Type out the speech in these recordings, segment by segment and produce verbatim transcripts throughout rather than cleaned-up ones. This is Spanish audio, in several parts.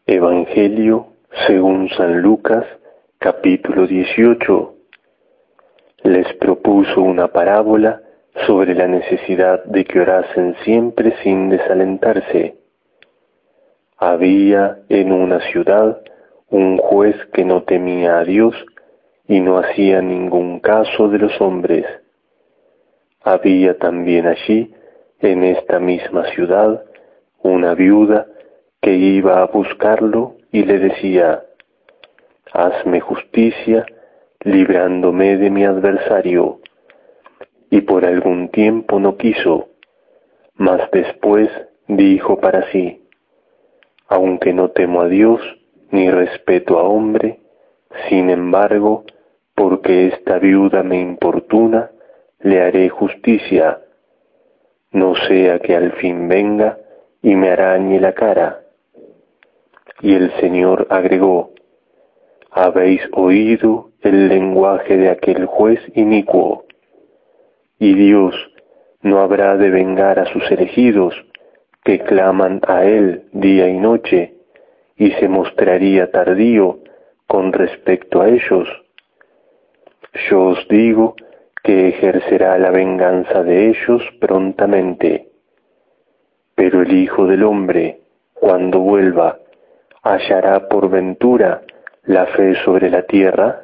Evangelio según San Lucas, capítulo dieciocho. Les propuso una parábola sobre la necesidad de que orasen siempre sin desalentarse. Había en una ciudad un juez que no temía a Dios y no hacía ningún caso de los hombres. Había también allí, en esta misma ciudad, una viuda que iba a buscarlo y le decía: «Hazme justicia, librándome de mi adversario». Y por algún tiempo no quiso, mas después dijo para sí: «Aunque no temo a Dios ni respeto a hombre, sin embargo, porque esta viuda me importuna, le haré justicia, no sea que al fin venga y me arañe la cara». Y el Señor agregó: «Habéis oído el lenguaje de aquel juez inicuo. Y Dios no habrá de vengar a sus elegidos, que claman a Él día y noche, y se mostraría tardío con respecto a ellos. Yo os digo que ejercerá la venganza de ellos prontamente. Pero el Hijo del Hombre, cuando vuelva, ¿hallará por ventura la fe sobre la tierra?».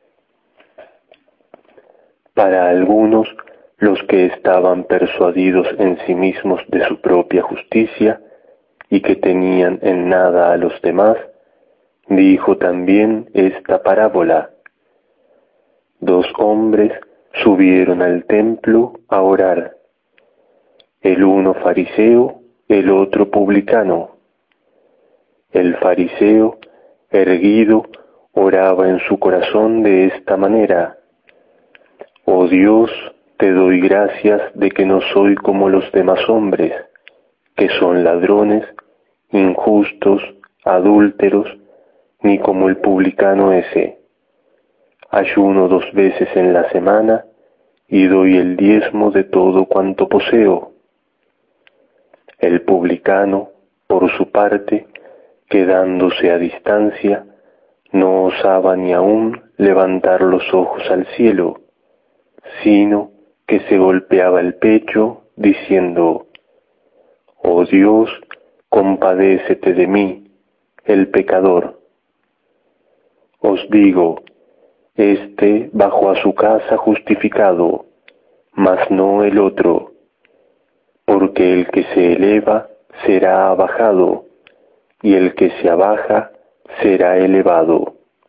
Para algunos, los que estaban persuadidos en sí mismos de su propia justicia y que tenían en nada a los demás, dijo también esta parábola: Dos hombres subieron al templo a orar, el uno fariseo, el otro publicano. El fariseo, erguido, oraba en su corazón de esta manera: «Oh Dios, te doy gracias de que no soy como los demás hombres, que son ladrones, injustos, adúlteros, ni como el publicano ese. Ayuno dos veces en la semana y doy el diezmo de todo cuanto poseo». El publicano, por su parte, quedándose a distancia, no osaba ni aún levantar los ojos al cielo, sino que se golpeaba el pecho, diciendo: «Oh Dios, compadécete de mí, el pecador». Os digo, éste bajó a su casa justificado, mas no el otro, porque el que se eleva será abajado, y el que se abaja será elevado.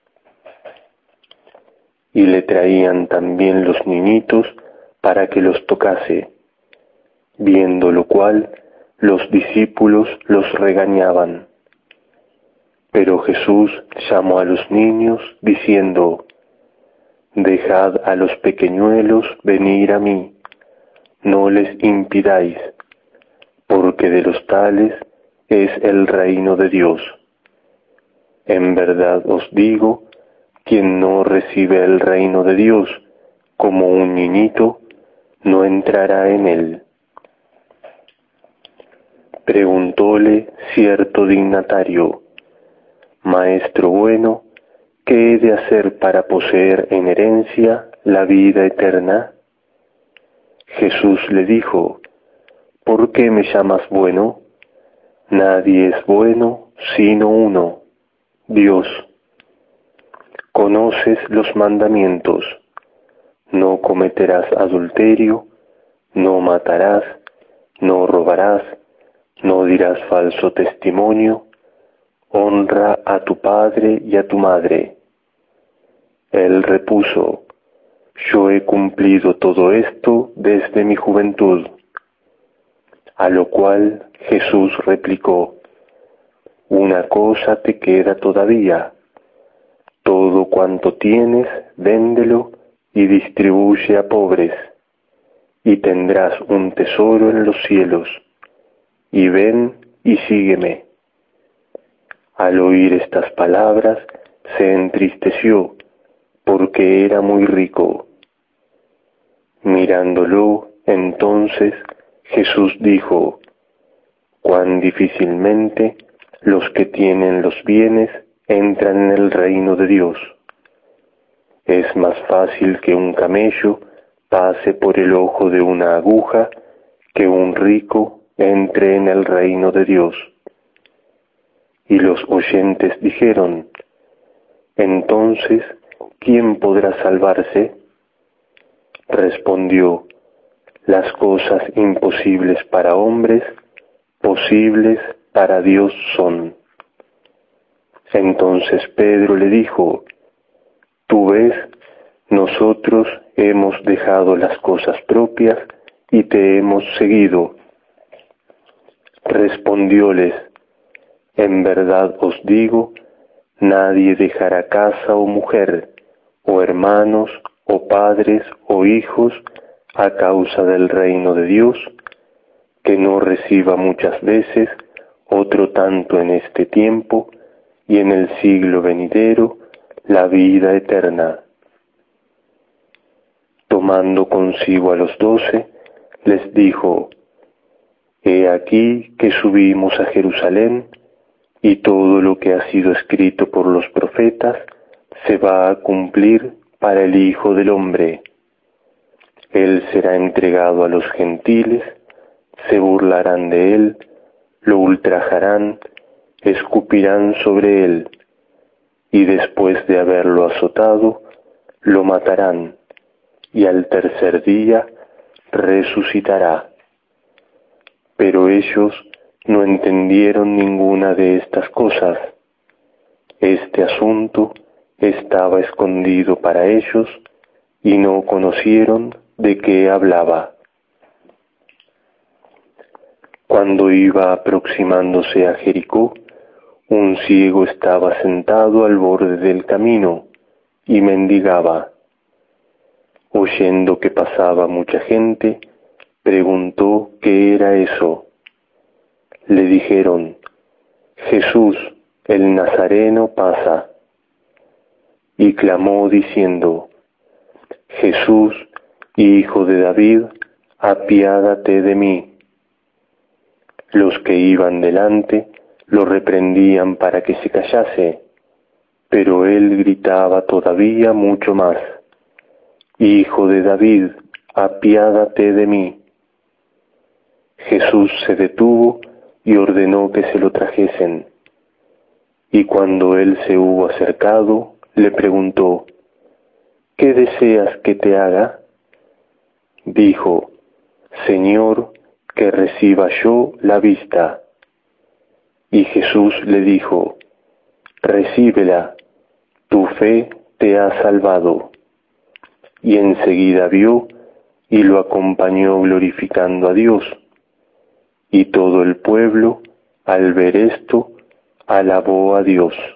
Y le traían también los niñitos para que los tocase, viendo lo cual los discípulos los regañaban. Pero Jesús llamó a los niños, diciendo: «Dejad a los pequeñuelos venir a mí, no les impidáis, porque de los tales es el reino de Dios. En verdad os digo, quien no recibe el reino de Dios como un niñito, no entrará en él». Preguntóle cierto dignatario: «Maestro bueno, ¿qué he de hacer para poseer en herencia la vida eterna?». Jesús le dijo: «¿Por qué me llamas bueno? Nadie es bueno sino uno, Dios. Conoces los mandamientos: no cometerás adulterio, no matarás, no robarás, no dirás falso testimonio, honra a tu padre y a tu madre». Él repuso: «Yo he cumplido todo esto desde mi juventud». A lo cual Jesús replicó: «Una cosa te queda todavía. Todo cuanto tienes, véndelo y distribuye a pobres, y tendrás un tesoro en los cielos. Y ven y sígueme». Al oír estas palabras, se entristeció, porque era muy rico. Mirándolo, entonces, Jesús dijo: «Cuán difícilmente los que tienen los bienes entran en el reino de Dios. Es más fácil que un camello pase por el ojo de una aguja que un rico entre en el reino de Dios. Y los oyentes dijeron: entonces, ¿quién podrá salvarse? Respondió: las cosas imposibles para hombres, posibles para Dios son. Entonces Pedro le dijo: tú ves, nosotros hemos dejado las cosas propias y te hemos seguido. Respondióles: en verdad os digo, nadie dejará casa o mujer, o hermanos, o padres, o hijos, a causa del reino de Dios, que no reciba muchas veces otro tanto en este tiempo, y en el siglo venidero la vida eterna. Tomando consigo a los doce, les dijo: he aquí que subimos a Jerusalén, y todo lo que ha sido escrito por los profetas se va a cumplir para el Hijo del Hombre. Él será entregado a los gentiles, se burlarán de él, lo ultrajarán, escupirán sobre él, y después de haberlo azotado, lo matarán, y al tercer día resucitará. Pero ellos no entendieron ninguna de estas cosas. Este asunto estaba escondido para ellos, y no conocieron de qué hablaba. Cuando iba aproximándose a Jericó, un ciego estaba sentado al borde del camino y mendigaba. Oyendo que pasaba mucha gente, preguntó qué era eso. Le dijeron: Jesús, el Nazareno, pasa. Y clamó diciendo: Jesús, Hijo de David, apiádate de mí. Los que iban delante lo reprendían para que se callase, pero él gritaba todavía mucho más: Hijo de David, apiádate de mí. Jesús se detuvo y ordenó que se lo trajesen. Y cuando él se hubo acercado, le preguntó: ¿qué deseas que te haga? Dijo: Señor, que reciba yo la vista. Y Jesús le dijo: recíbela, tu fe te ha salvado. Y enseguida vio y lo acompañó glorificando a Dios. Y todo el pueblo, al ver esto, alabó a Dios.